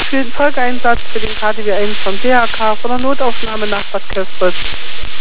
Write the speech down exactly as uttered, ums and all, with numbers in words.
für den Folgeeinsatz für den K D W eins vom D R K von der Notaufnahme nach Bad Köspritz.